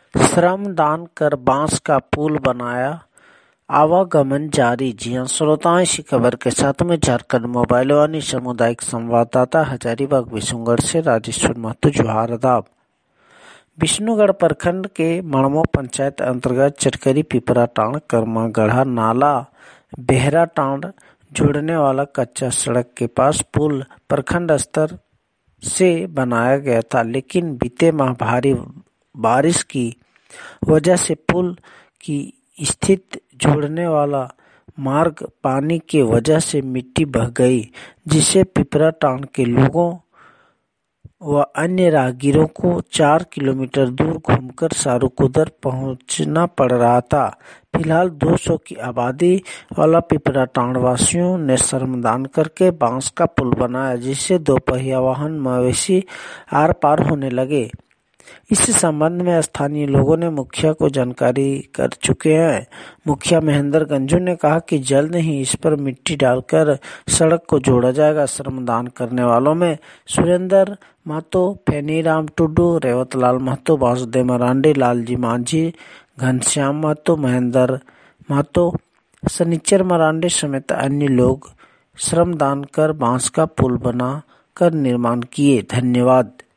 श्रम दान कर बांस का पुल बनाया, आवागमन जारी। जी हाँ श्रोताओं, इसी खबर के साथ में झारखंड मोबाइल वाणी सामुदायिक संवाददाता हजारीबाग विशुनगढ़ से राजेश्वर महतो जोहार आदाब। विष्णुगढ़ प्रखंड के मड़मो पंचायत अंतर्गत चरकरी पिपराटांड कर्मा गढ़ा नाला बेहराटांड जोड़ने वाला कच्चा सड़क के पास पुल प्रखंड स्तर से बनाया गया था, लेकिन बीते माह भारी बारिश की वजह से पुल की स्थित जोड़ने वाला मार्ग पानी की वजह से मिट्टी बह गई, जिससे पिपराटांड के लोगों व अन्य राहगीरों को 4 किलोमीटर दूर घूमकर सारूकुदर पहुंचना पड़ रहा था। फिलहाल 200 की आबादी वाला पिपराटांड वासियों ने श्रमदान करके बांस का पुल बनाया, जिससे दोपहिया वाहन मवेशी आर पार होने लगे। इस संबंध में स्थानीय लोगों ने मुखिया को जानकारी कर चुके हैं। मुखिया महेंद्र गंजू ने कहा कि जल्द ही इस पर मिट्टी डालकर सड़क को जोड़ा जाएगा। श्रमदान करने वालों में सुरेंद्र महतो, फेनीराम टुडू, रेवतलाल महतो, वासुदेव मरांडी, लालजी मांझी, घनश्याम महतो, महेंद्र महतो, शनिचर मरांडी समेत अन्य लोग श्रमदान कर बांस का पुल बना कर निर्माण किए। धन्यवाद।